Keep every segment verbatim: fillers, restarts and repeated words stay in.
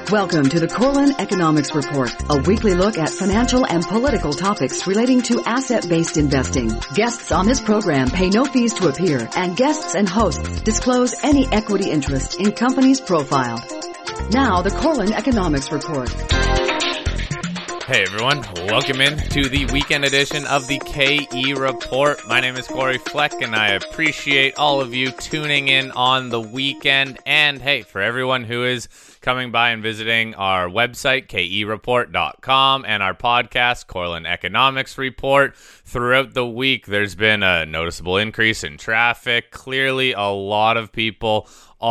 Welcome to the Corlin Economics Report, a weekly look at financial and political topics relating to asset-based investing. Guests on this program pay no fees to appear, and guests and hosts disclose any equity interest in companies profiled. Now, the Corlin Economics Report. Hey everyone, welcome in to the weekend edition of the K E Report. My name is Corey Fleck and I appreciate all of you tuning in on the weekend. And hey, for everyone who is coming by and visiting our website, K E report dot com, and our podcast, Corlin Economics Report, throughout the week, there's been a noticeable increase in traffic. Clearly, a lot of people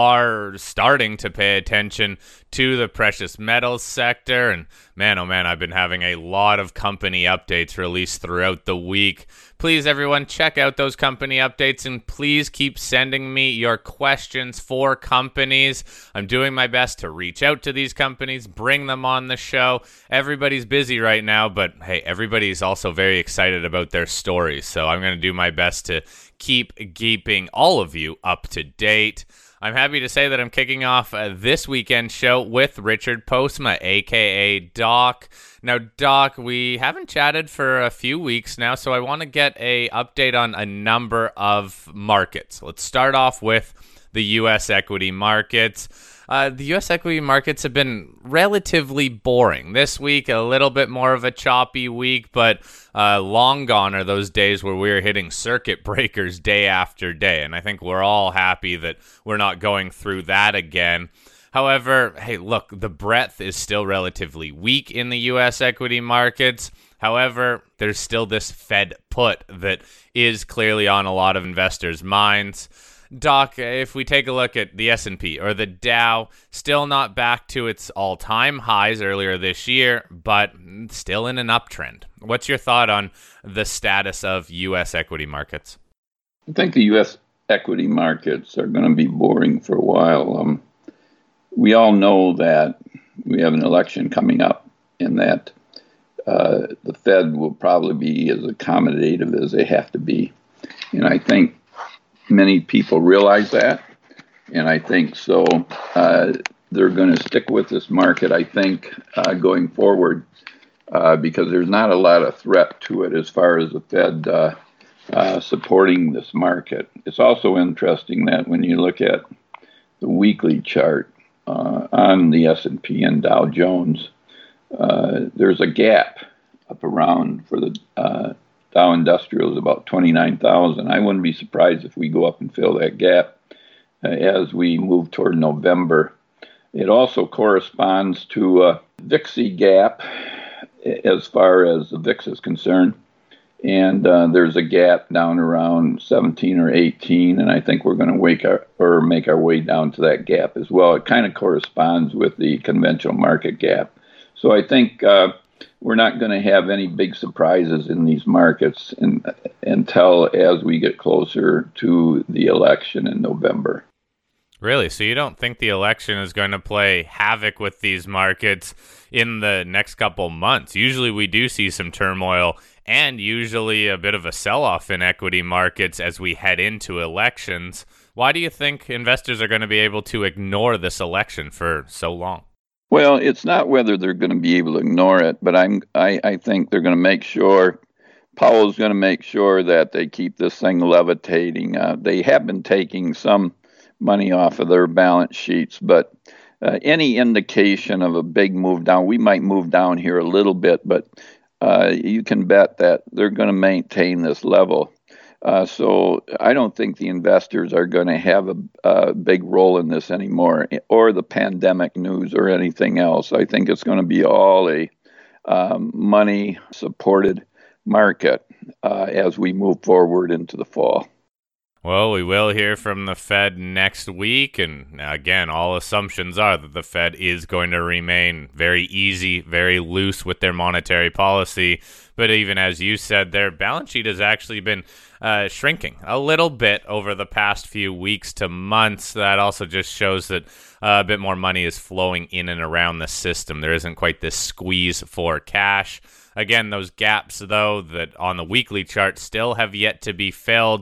are starting to pay attention to the precious metals sector. And man, oh man, I've been having a lot of company updates released throughout the week. Please, everyone, check out those company updates and please keep sending me your questions for companies. I'm doing my best to reach out to these companies, bring them on the show. Everybody's busy right now, but hey, everybody's also very excited about their stories. So I'm going to do my best to keep keeping all of you up to date. I'm happy to say that I'm kicking off uh, this weekend show with Richard Postma, aka Doc. Now, Doc, we haven't chatted for a few weeks now, so I want to get a update on a number of markets. Let's start off with the U S equity markets. Uh, the U S equity markets have been relatively boring. This week, a little bit more of a choppy week, but uh, long gone are those days where we're hitting circuit breakers day after day. And I think we're all happy that we're not going through that again. However, hey, look, the breadth is still relatively weak in the U S equity markets. However, there's still this Fed put that is clearly on a lot of investors' minds. Doc, if we take a look at the S and P or the Dow, still not back to its all-time highs earlier this year, but still in an uptrend. What's your thought on the status of U S equity markets? I think the U S equity markets are going to be boring for a while. Um, we all know that we have an election coming up and that uh, the Fed will probably be as accommodative as they have to be. And I think many people realize that, and I think so. Uh, they're going to stick with this market, I think, uh, going forward, uh, because there's not a lot of threat to it as far as the Fed uh, uh, supporting this market. It's also interesting that when you look at the weekly chart uh, on the S and P and Dow Jones, uh, there's a gap up around for the uh, Dow Industrial is about twenty-nine thousand. I wouldn't be surprised if we go up and fill that gap uh, as we move toward November. It also corresponds to a V I X I gap as far as the V I X is concerned. And uh, there's a gap down around seventeen or eighteen, and I think we're going to wake our, or make our way down to that gap as well. It kind of corresponds with the conventional market gap. So I think uh, we're not going to have any big surprises in these markets in, until as we get closer to the election in November. Really? So you don't think the election is going to play havoc with these markets in the next couple months? Usually we do see some turmoil and usually a bit of a sell-off in equity markets as we head into elections. Why do you think investors are going to be able to ignore this election for so long? Well, it's not whether they're going to be able to ignore it, but I'm, I, I think they're going to make sure, Powell's going to make sure that they keep this thing levitating. Uh, they have been taking some money off of their balance sheets, but uh, any indication of a big move down, we might move down here a little bit, but uh, you can bet that they're going to maintain this level. Uh, so I don't think the investors are going to have a, a big role in this anymore, or the pandemic news or anything else. I think it's going to be all a um, money-supported market uh, as we move forward into the fall. Well, we will hear from the Fed next week, and again, all assumptions are that the Fed is going to remain very easy, very loose with their monetary policy. But even as you said, their balance sheet has actually been uh, shrinking a little bit over the past few weeks to months. That also just shows that uh, a bit more money is flowing in and around the system. There isn't quite this squeeze for cash. Again, those gaps, though, that on the weekly chart still have yet to be filled.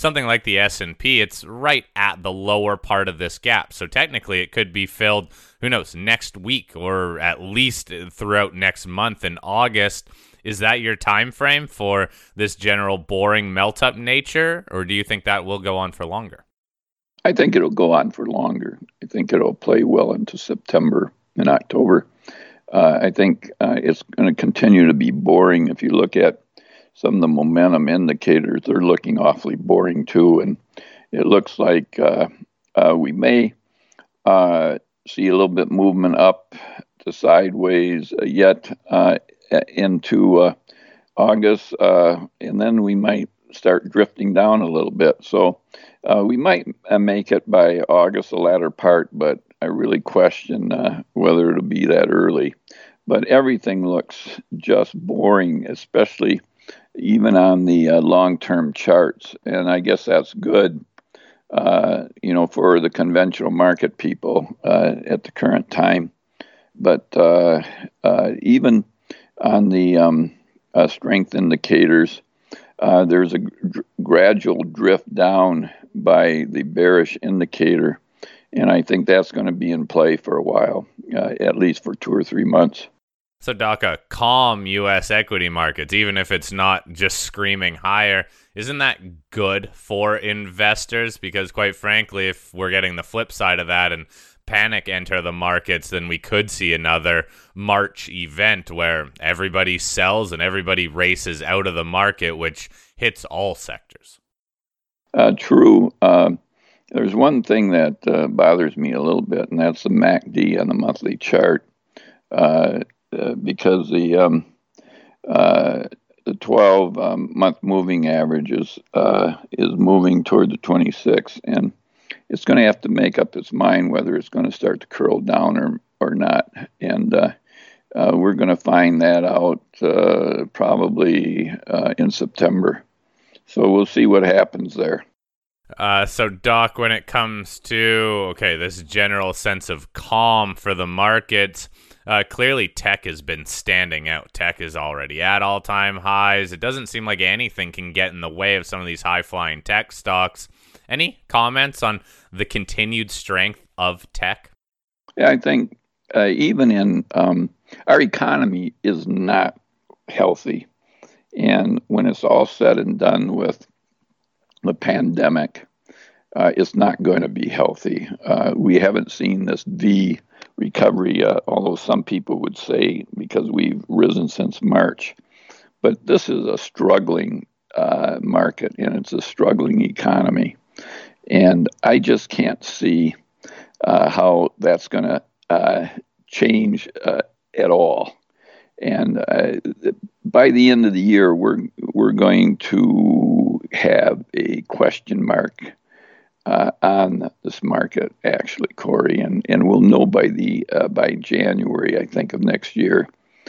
something like the S and P, it's right at the lower part of this gap. So technically it could be filled, who knows, next week or at least throughout next month in August. Is that your time frame for this general boring melt-up nature, or do you think that will go on for longer? I think it'll go on for longer. I think it'll play well into September and October. Uh, I think uh, it's going to continue to be boring. If you look at some of the momentum indicators, they're looking awfully boring too. And it looks like uh, uh, we may uh, see a little bit movement up to sideways uh, yet uh, into uh, August, uh, and then we might start drifting down a little bit. So uh, we might uh, make it by August, the latter part, but I really question uh, whether it'll be that early. But everything looks just boring, especially even on the uh, long-term charts. And I guess that's good, uh, you know, for the conventional market people uh, at the current time. But uh, uh, even on the um, uh, strength indicators, uh, there's a gr- gradual drift down by the bearish indicator. And I think that's going to be in play for a while, uh, at least for two or three months. So, Doc, a calm U S equity markets, even if it's not just screaming higher, isn't that good for investors? Because quite frankly, if we're getting the flip side of that and panic enter the markets, then we could see another March event where everybody sells and everybody races out of the market, which hits all sectors. Uh, true. Uh, there's one thing that uh, bothers me a little bit, and that's the M A C D on the monthly chart. Uh, Uh, because the um, uh, the twelve um, month moving average is uh, is moving toward the twenty-six, and it's going to have to make up its mind whether it's going to start to curl down or or not, and uh, uh, we're going to find that out uh, probably uh, in September. So we'll see what happens there. Uh, so, Doc, when it comes to, okay, this general sense of calm for the markets, uh, clearly tech has been standing out. Tech is already at all-time highs. It doesn't seem like anything can get in the way of some of these high-flying tech stocks. Any comments on the continued strength of tech? Yeah, I think uh, even in um, our economy is not healthy. And when it's all said and done with the pandemic, uh, it's not going to be healthy. Uh, we haven't seen this V recovery, uh, although some people would say because we've risen since March. But this is a struggling uh, market, and it's a struggling economy. And I just can't see uh, how that's going to uh, change uh, at all. And uh, by the end of the year, we're we're going to have a question mark uh, on this market, actually, Corey, and, and we'll know by the uh, by January, I think, of next year,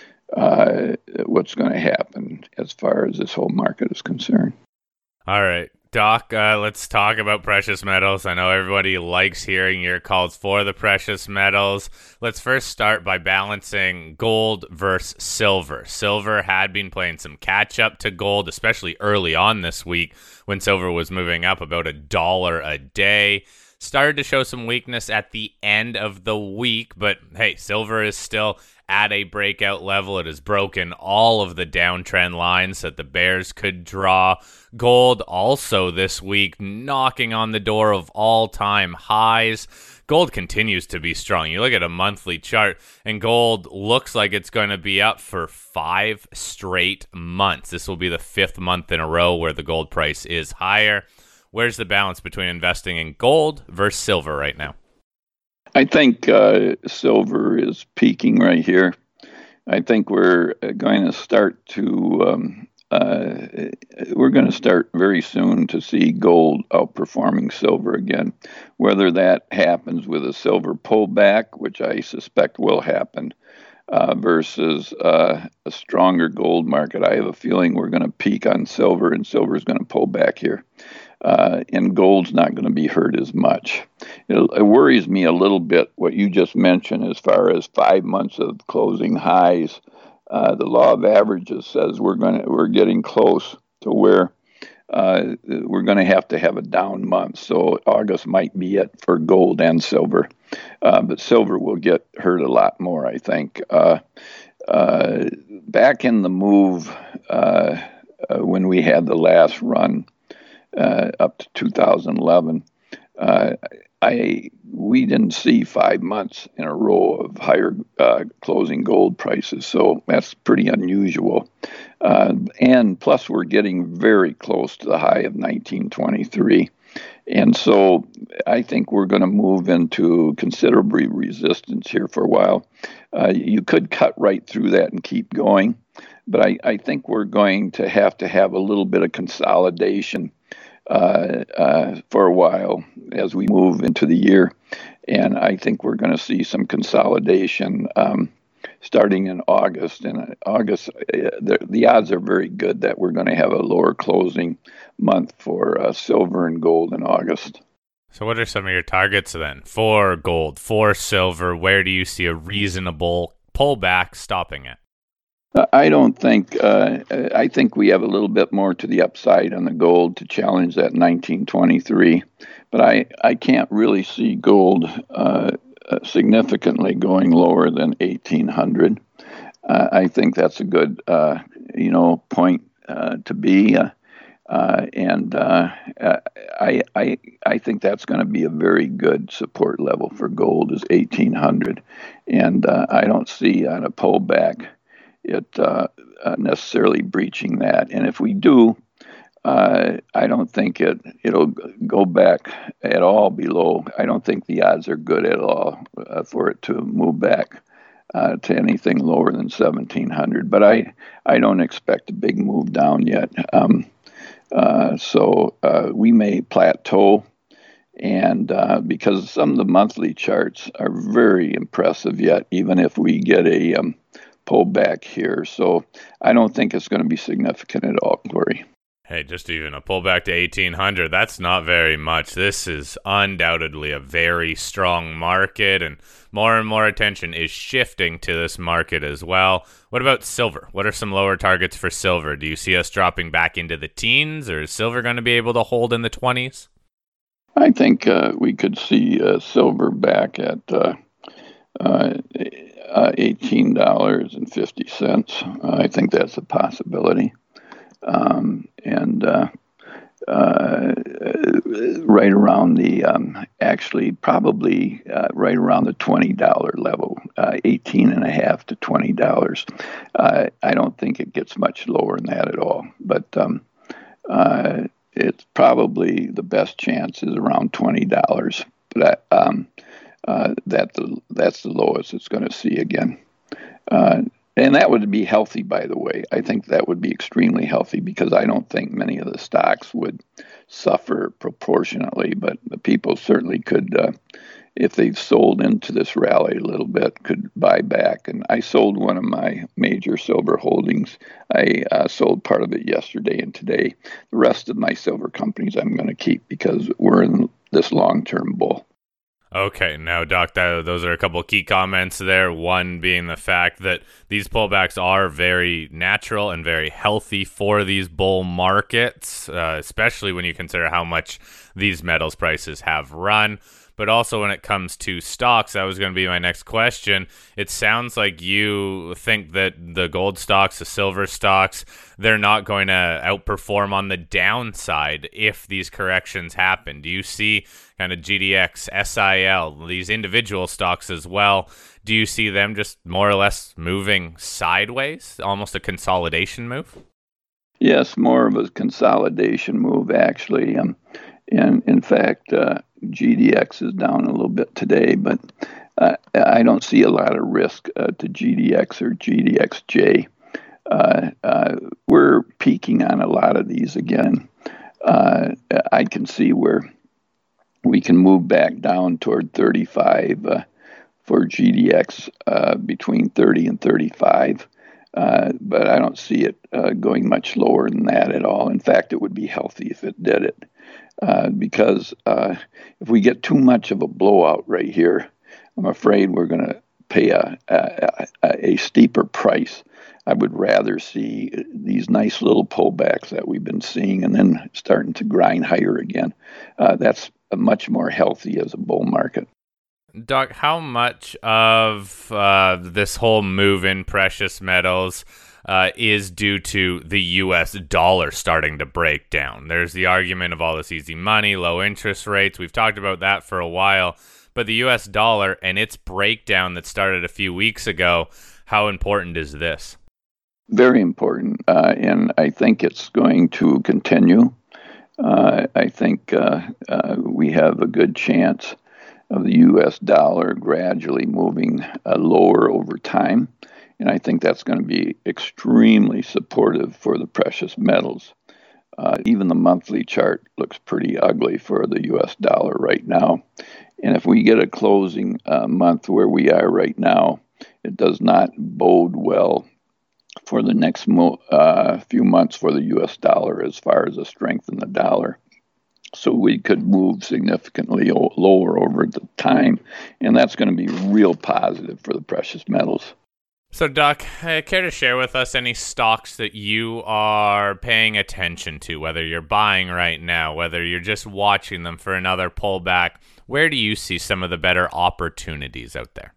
uh, what's going to happen as far as this whole market is concerned. All right. Doc, uh, let's talk about precious metals. I know everybody likes hearing your calls for the precious metals. Let's first start by balancing gold versus silver. Silver had been playing some catch up to gold, especially early on this week when silver was moving up about a dollar a day. Started to show some weakness at the end of the week, but hey, silver is still at a breakout level. It has broken all of the downtrend lines that the bears could draw. Gold also this week knocking on the door of all-time highs. Gold continues to be strong. You look at a monthly chart, and gold looks like it's going to be up for five straight months. This will be the fifth month in a row where the gold price is higher. Where's the balance between investing in gold versus silver right now? I think uh, silver is peaking right here. I think we're going to start to, um, uh, we're going to start very soon to see gold outperforming silver again. Whether that happens with a silver pullback, which I suspect will happen, uh, versus uh, a stronger gold market, I have a feeling we're going to peak on silver and silver is going to pull back here. Uh, and gold's not going to be hurt as much. It, it worries me a little bit what you just mentioned as far as five months of closing highs. Uh, the law of averages says we're going to we're getting close to where uh, we're going to have to have a down month. So August might be it for gold and silver, uh, but silver will get hurt a lot more, I think. Uh, uh, back in the move uh, uh, when we had the last run uh, up to two thousand eleven, uh, I we didn't see five months in a row of higher uh, closing gold prices, so that's pretty unusual. Uh, and plus, we're getting very close to the high of nineteen twenty-three, and so I think we're going to move into considerable resistance here for a while. Uh, you could cut right through that and keep going, but I, I think we're going to have to have a little bit of consolidation Uh, uh, for a while as we move into the year. And I think we're going to see some consolidation um, starting in August. And August, uh, the, the odds are very good that we're going to have a lower closing month for uh, silver and gold in August. So what are some of your targets then for gold, for silver? Where do you see a reasonable pullback stopping it? I don't think, uh, I think we have a little bit more to the upside on the gold to challenge that nineteen twenty-three, but I, I can't really see gold uh, significantly going lower than eighteen hundred. Uh, I think that's a good, uh, you know, point uh, to be, uh, uh, and uh, I, I, I think that's going to be a very good support level for gold is eighteen hundred, and uh, I don't see on a pullback it uh, uh, necessarily breaching that. And if we do, uh, I don't think it, it'll go back at all below. I don't think the odds are good at all uh, for it to move back uh, to anything lower than seventeen hundred. But I, I don't expect a big move down yet. Um, uh, so uh, we may plateau. And uh, because some of the monthly charts are very impressive yet, even if we get a um, pull back here. So I don't think it's going to be significant at all, Corey. Hey, just even a pullback to eighteen hundred, that's not very much. This is undoubtedly a very strong market, and more and more attention is shifting to this market as well. What about silver? What are some lower targets for silver? Do you see us dropping back into the teens, or is silver going to be able to hold in the twenties? I think uh, we could see uh, silver back at uh, uh, uh, eighteen dollars and fifty cents. Uh, I think that's a possibility. Um, and uh, uh, right around the, um, actually probably uh, right around the twenty dollars level, uh, eighteen and a half to twenty dollars. Uh, I don't think it gets much lower than that at all. But um, uh, it's probably the best chance is around twenty dollars. But um, uh, that the, that's the lowest it's going to see again. Uh, and that would be healthy, by the way. I think that would be extremely healthy because I don't think many of the stocks would suffer proportionately, but the people certainly could, uh, if they've sold into this rally a little bit, could buy back. And I sold one of my major silver holdings. I uh, sold part of it yesterday and today. The rest of my silver companies I'm going to keep because we're in this long-term bull. Okay, now, Doc, that, those are a couple of key comments there. One being the fact that these pullbacks are very natural and very healthy for these bull markets, uh, especially when you consider how much these metals prices have run. But also when it comes to stocks, that was going to be my next question. It sounds like you think that the gold stocks, the silver stocks, they're not going to outperform on the downside if these corrections happen. Do you see kind of G D X, S I L, these individual stocks as well? Do you see them just more or less moving sideways, almost a consolidation move? Yes, more of a consolidation move, actually. Um, and in fact, uh, G D X is down a little bit today, but uh, I don't see a lot of risk uh, to G D X or G D X J. Uh, uh, we're peaking on a lot of these again. Uh, I can see where we can move back down toward thirty-five uh, for G D X, uh, between thirty and thirty-five. Uh, but I don't see it uh, going much lower than that at all. In fact, it would be healthy if it did it. Uh, because uh, if we get too much of a blowout right here, I'm afraid we're going to pay a, a, a steeper price I would rather see these nice little pullbacks that we've been seeing and then starting to grind higher again. Uh, that's much more healthy as a bull market. Doc, how much of uh, this whole move in precious metals uh, is due to the U S dollar starting to break down? There's the argument of all this easy money, low interest rates. We've talked about that for a while. But the U S dollar and its breakdown that started a few weeks ago, how important is this? Very important, uh, and I think it's going to continue. Uh, I think uh, uh, we have a good chance of the U S dollar gradually moving uh, lower over time, and I think that's going to be extremely supportive for the precious metals. Uh, even the monthly chart looks pretty ugly for the U S dollar right now. And if we get a closing uh, month where we are right now, it does not bode well for the next mo- uh, few months for the U S dollar as far as the strength in the dollar. So we could move significantly o- lower over the time, and that's going to be real positive for the precious metals. So, Doc, uh, care to share with us any stocks that you are paying attention to, whether you're buying right now, whether you're just watching them for another pullback? Where do you see some of the better opportunities out there?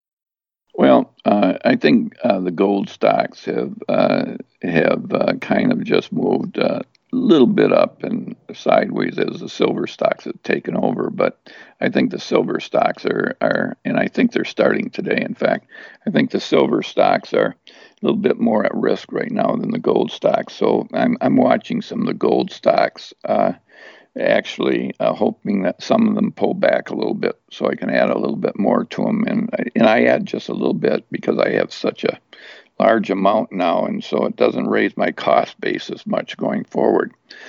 Well, uh, I think uh, the gold stocks have uh, have uh, kind of just moved a little bit up and sideways as the silver stocks have taken over. But I think the silver stocks are, are, and I think they're starting today. In fact, I think the silver stocks are a little bit more at risk right now than the gold stocks. So I'm I'm watching some of the gold stocks. Uh, actually uh, hoping that some of them pull back a little bit so I can add a little bit more to them. And I, and I add just a little bit because I have such a large amount now, and so it doesn't raise my cost basis much going forward.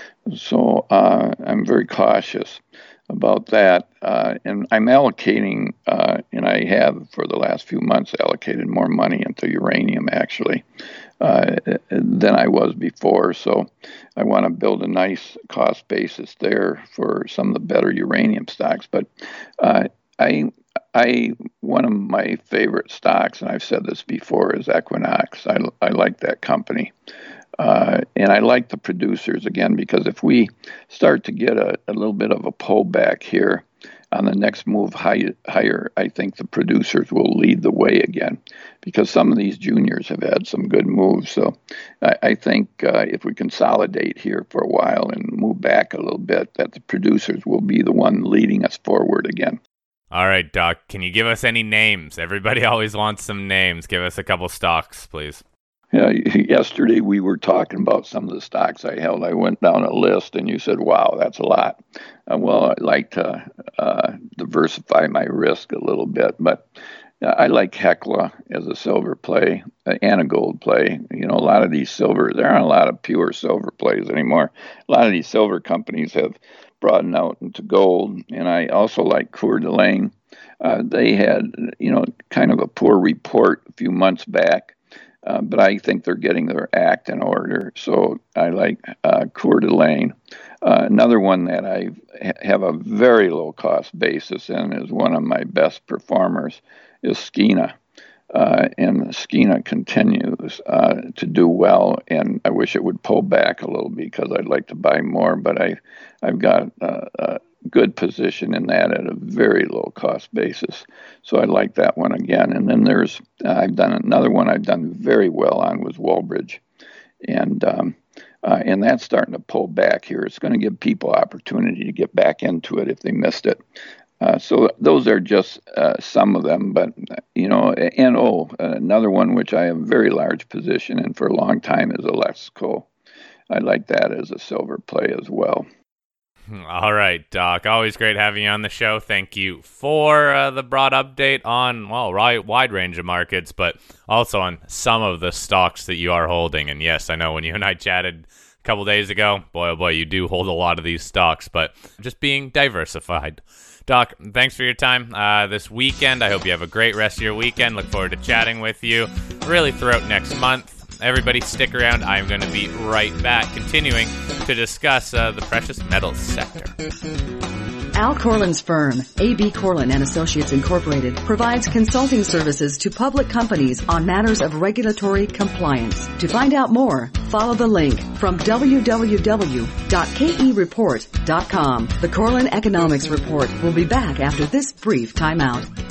So uh, I'm very cautious about that. Uh, and I'm allocating, uh, and I have for the last few months allocated more money into uranium actually uh, than I was before. So I want to build a nice cost basis there for some of the better uranium stocks. But uh, I, I, one of my favorite stocks, and I've said this before, is Equinox. I, I like that company. Uh, and I like the producers again, because if we start to get a, a little bit of a pullback here on the next move high, higher, I think the producers will lead the way again, because some of these juniors have had some good moves. So I, I think uh, if we consolidate here for a while and move back a little bit, that the producers will be the one leading us forward again. All right, Doc, can you give us any names? Everybody always wants some names. Give us a couple stocks, please. Yeah, yesterday we were talking about some of the stocks I held. I went down a list, and you said, wow, that's a lot. Uh, well, I like to uh, diversify my risk a little bit, but I like Hecla as a silver play uh, and a gold play. You know, a lot of these silver, there aren't a lot of pure silver plays anymore. A lot of these silver companies have broadened out into gold, and I also like Coeur d'Alene. Uh, they had, you know, kind of a poor report a few months back. Uh, but I think they're getting their act in order. So I like uh, Coeur d'Alene. Uh, another one that I ha- have a very low cost basis in is one of my best performers is Skeena. Uh, and Skeena continues uh, to do well. And I wish it would pull back a little because I'd like to buy more. But I, I've got uh, a good position in that at a very low cost basis. So I like that one again. And then there's, uh, I've done another one I've done very well on was Walbridge. And, um, uh, and that's starting to pull back here. It's going to give people opportunity to get back into it if they missed it. Uh, so those are just uh, some of them, but, you know, and oh, another one which I have a very large position in for a long time is Alexco. I like that as a silver play as well. All right, Doc. Always great having you on the show. Thank you for uh, the broad update on, well, right, wide range of markets, but also on some of the stocks that you are holding. And yes, I know when you and I chatted a couple days ago, boy, oh boy, you do hold a lot of these stocks, but just being diversified. Doc, thanks for your time uh, this weekend. I hope you have a great rest of your weekend. Look forward to chatting with you really throughout next month. Everybody stick around. I'm going to be right back, continuing to discuss uh, the precious metals sector. Al Corlin's firm, A B Corlin and Associates Incorporated, provides consulting services to public companies on matters of regulatory compliance. To find out more, follow the link from w w w dot k e report dot com. The Corlin Economics Report will be back after this brief timeout.